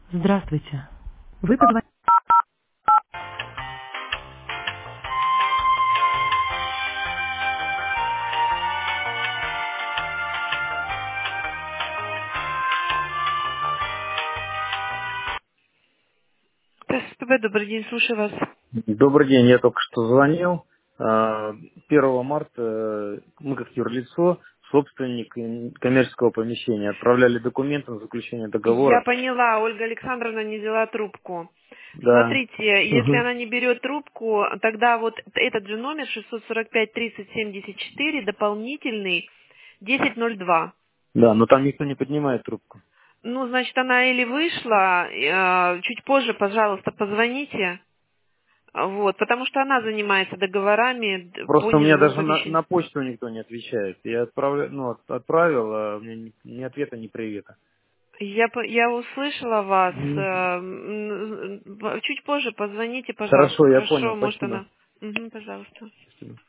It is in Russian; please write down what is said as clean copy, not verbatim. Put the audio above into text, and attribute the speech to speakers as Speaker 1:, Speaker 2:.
Speaker 1: Здравствуйте. Вы позвонили. СПБ, добрый день, слушаю вас.
Speaker 2: Добрый день, я только что звонил. 1 марта мы как юрлицо, собственник коммерческого помещения, отправляли документы на заключение
Speaker 1: Я
Speaker 2: договора.
Speaker 1: поняла, Ольга Александровна не взяла трубку.
Speaker 2: Да.
Speaker 1: Смотрите, если
Speaker 2: Мгм.
Speaker 1: она не берет трубку, тогда вот этот же номер 645-30-74, дополнительный 1002.
Speaker 2: Да, но там никто не поднимает трубку.
Speaker 1: Ну, значит, она или вышла, чуть позже, пожалуйста, позвоните. Вот, потому что она занимается договорами по
Speaker 2: Просто у меня даже
Speaker 1: незаключению.
Speaker 2: на почту никто не отвечает. Я отправил, а у меня ни ответа, ни привета.
Speaker 1: Я услышала вас.
Speaker 2: Мгм.
Speaker 1: Чуть позже позвоните, пожалуйста.
Speaker 2: Хорошо, я понял,
Speaker 1: Хорошо, может
Speaker 2: спасибо.
Speaker 1: она. Мгм, пожалуйста.
Speaker 2: Спасибо.